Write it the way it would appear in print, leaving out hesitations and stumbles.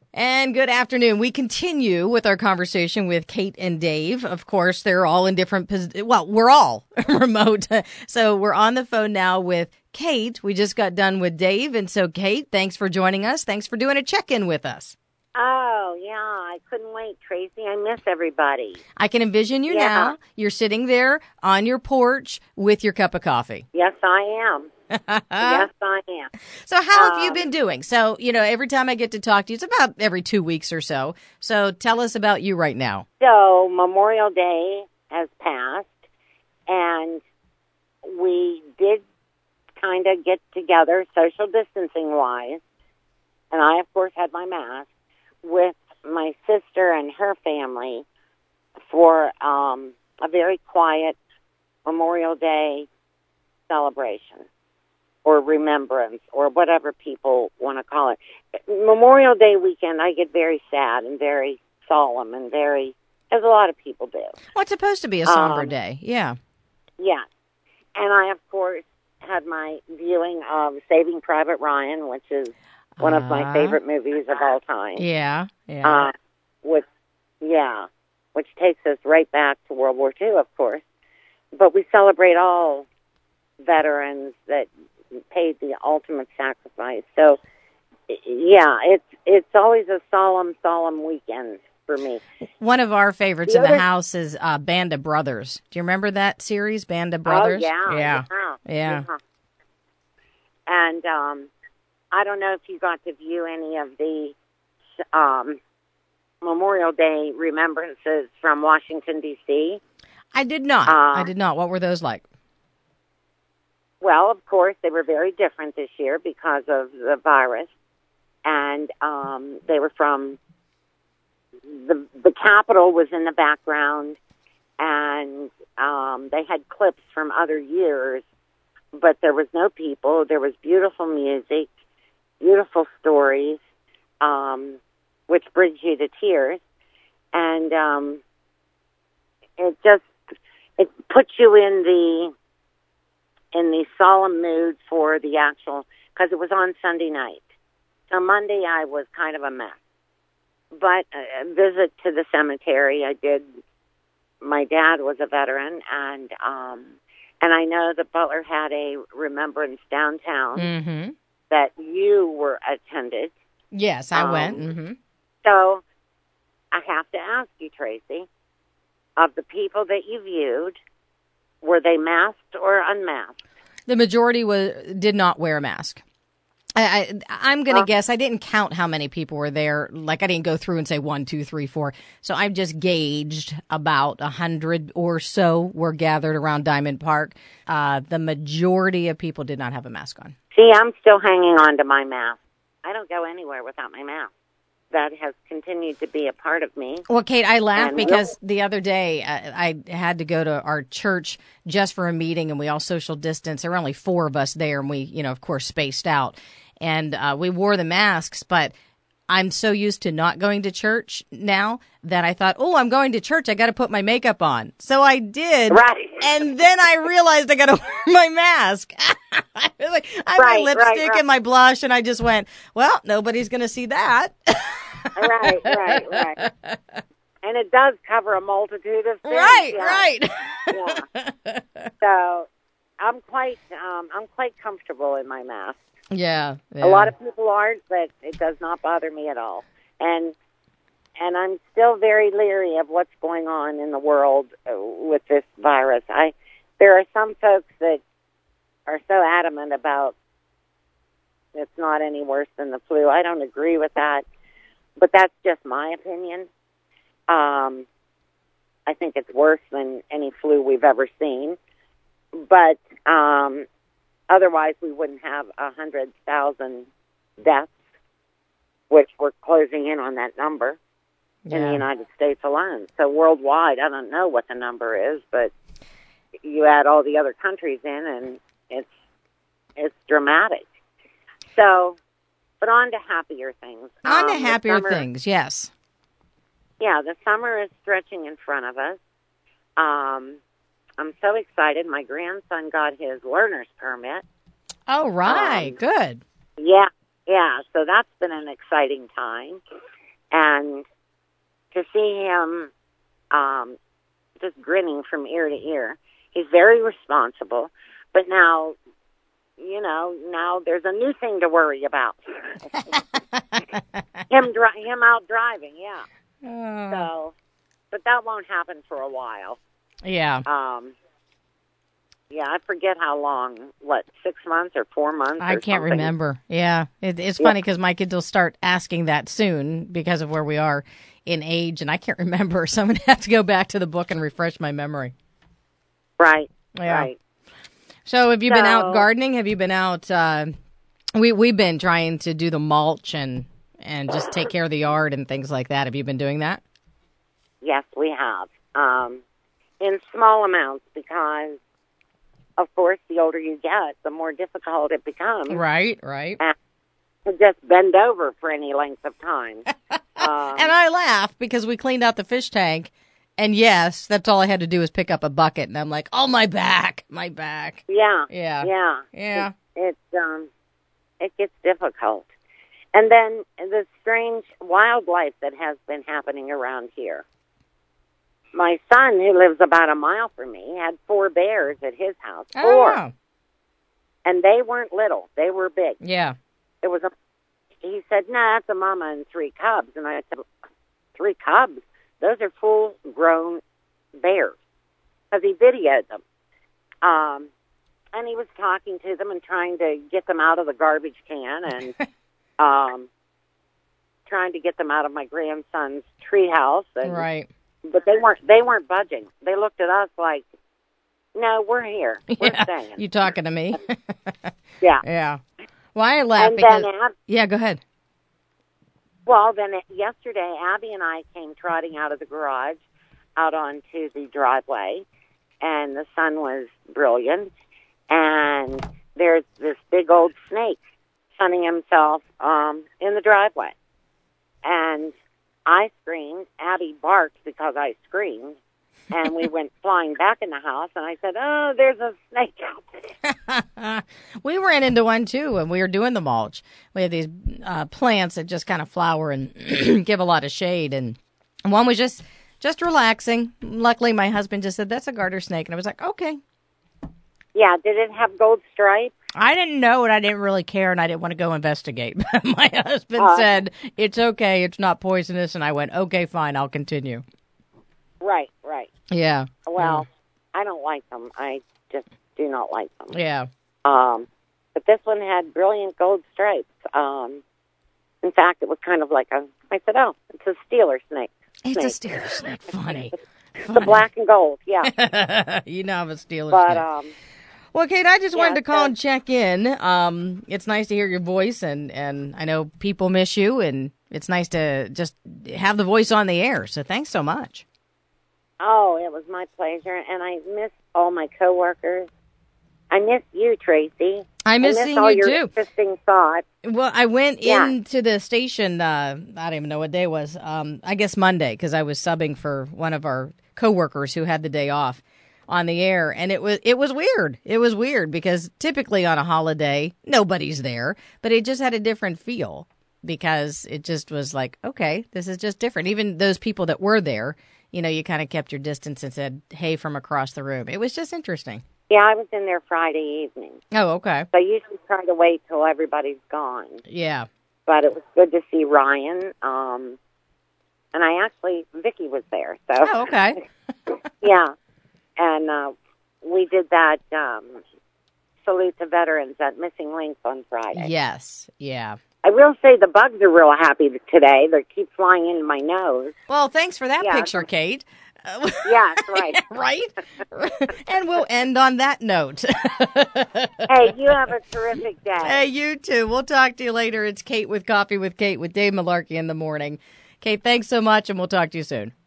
And good afternoon. We continue with our conversation with Kate and Dave. Of course, they're all in different we're all remote. So we're on the phone now with Kate. We just got done with Dave. And so, Kate, thanks for joining us. Thanks for doing a check-in with us. Oh, yeah. I couldn't wait, Tracy. I miss everybody. I can envision you now. You're sitting there on your porch with your cup of coffee. Yes, I am. Yes, I am. So how have you been doing? So, every time I get to talk to you, it's about every 2 weeks or so. So tell us about you right now. So Memorial Day has passed, and we did kind of get together social distancing-wise, and I, of course, had my mask with my sister and her family for a very quiet Memorial Day celebration or remembrance or whatever people want to call it. Memorial Day weekend, I get very sad and very solemn and very, as a lot of people do. Well, it's supposed to be a somber day, yeah. Yeah. And I, of course, had my viewing of Saving Private Ryan, which is one of my favorite movies of all time. Yeah. Which takes us right back to World War II, of course. But we celebrate all veterans that paid the ultimate sacrifice. So, yeah, it's always a solemn weekend for me. One of our favorites in the house is Band of Brothers. Do you remember that series, Band of Brothers? Oh, yeah. And I don't know if you got to view any of the Memorial Day remembrances from Washington, D.C. I did not. What were those like? Well, of course, they were very different this year because of the virus. And they were from the Capitol was in the background, and they had clips from other years, but there was no people. There was beautiful music, beautiful stories, which brings you to tears. And it puts you in the solemn mood for the actual, because it was on Sunday night. So Monday I was kind of a mess. But a visit to the cemetery I did. My dad was a veteran, and I know that Butler had a remembrance downtown that you were attended. Yes, I went. Mm-hmm. So I have to ask you, Tracy, of the people that you viewed, were they masked or unmasked? The majority did not wear a mask. I'm going to guess. I didn't count how many people were there. Like, I didn't go through and say 1, 2, 3, 4. So I've just gauged about 100 or so were gathered around Diamond Park. The majority of people did not have a mask on. See, I'm still hanging on to my mask. I don't go anywhere without my mask. That has continued to be a part of me. Well, Kate, I laughed because the other day I had to go to our church just for a meeting, and we all social distance. There were only 4 of us there, and we, of course, spaced out. And we wore the masks, but I'm so used to not going to church now that I thought, I'm going to church. I got to put my makeup on. So I did. Right. And then I realized I got to wear my mask. I had my lipstick and my blush, and I just went, well, nobody's going to see that. Right. And it does cover a multitude of things. Right. Yeah. So I'm quite comfortable in my mask. Yeah. A lot of people aren't, but it does not bother me at all. And I'm still very leery of what's going on in the world with this virus. There are some folks that are so adamant about it's not any worse than the flu. I don't agree with that, but that's just my opinion. I think it's worse than any flu we've ever seen, but otherwise we wouldn't have 100,000 deaths, which we're closing in on that number in the United States alone. So worldwide, I don't know what the number is, but you add all the other countries in, and it's dramatic. So, but on to happier things. Things, yes. Yeah, the summer is stretching in front of us. I'm so excited. My grandson got his learner's permit. Oh, right. Good. Yeah. So that's been an exciting time. And to see him just grinning from ear to ear, he's very responsible. But now, now there's a new thing to worry about. him out driving, yeah. So, but that won't happen for a while. Yeah. Yeah, I forget how long. What, 6 months or 4 months? I can't remember. Yeah, it's funny because my kids will start asking that soon because of where we are in age, and I can't remember. So I'm going to have to go back to the book and refresh my memory. Right. Yeah. Right. So have you been out gardening? Have you been out? We've been trying to do the mulch and just take care of the yard and things like that. Have you been doing that? Yes, we have. In small amounts because, of course, the older you get, the more difficult it becomes. Right. To just bend over for any length of time. And I laugh because we cleaned out the fish tank, and yes, that's all I had to do was pick up a bucket, and I'm like, oh, my back. Yeah. It gets difficult. And then the strange wildlife that has been happening around here. My son, who lives about a mile from me, had 4 bears at his house. 4. Oh. And they weren't little. They were big. Yeah. He said, nah, that's a mama and 3 cubs. And I said, 3 cubs? Those are full-grown bears. Because he videoed them. And he was talking to them and trying to get them out of the garbage can and trying to get them out of my grandson's treehouse. Right. But they weren't budging. They looked at us like, no, we're here. We're staying. You talking to me? Yeah. Yeah. Well, I laugh and because... then go ahead. Well, then yesterday, Abby and I came trotting out of the garage out onto the driveway, and the sun was brilliant, and there's this big old snake sunning himself in the driveway. And I screamed. Abby barked because I screamed. And we went flying back in the house, and I said, oh, there's a snake out there. We ran into one, too, and we were doing the mulch. We have these plants that just kind of flower and give a lot of shade, and one was just relaxing. Luckily, my husband just said, that's a garter snake, and I was like, okay. Yeah, did it have gold stripes? I didn't know, and I didn't really care, and I didn't want to go investigate. But my husband said, it's okay, it's not poisonous, and I went, okay, fine, I'll continue. Right. Yeah. Well, I don't like them. I just do not like them. Yeah. But this one had brilliant gold stripes. In fact, it was kind of like I said, oh, it's a Steeler snake. It's a Steeler snake. Funny. It's the black and gold, yeah. You know I'm a Steeler snake. Well, Kate, I just wanted to call and check in. It's nice to hear your voice, and I know people miss you, and it's nice to just have the voice on the air. So thanks so much. Oh, it was my pleasure, and I miss all my coworkers. I miss you, Tracy. I miss seeing all you, your too. Interesting thoughts. Well, I went into the station, I don't even know what day it was, I guess Monday, because I was subbing for one of our coworkers who had the day off on the air, and it was weird. It was weird, because typically on a holiday, nobody's there, but it just had a different feel, because it just was like, okay, this is just different. Even those people that were there, you kind of kept your distance and said, hey, from across the room. It was just interesting. Yeah, I was in there Friday evening. Oh, okay. So I usually try to wait till everybody's gone. Yeah. But it was good to see Ryan. And Vicki was there. So. Oh, okay. Yeah. And we did that salute to veterans at Missing Links on Friday. Yes. Yeah. I will say the bugs are real happy today. They keep flying into my nose. Well, thanks for that picture, Kate. Yes, right. Right? And we'll end on that note. Hey, you have a terrific day. Hey, you too. We'll talk to you later. It's Kate with Coffee with Kate with Dave Malarkey in the morning. Kate, thanks so much, and we'll talk to you soon.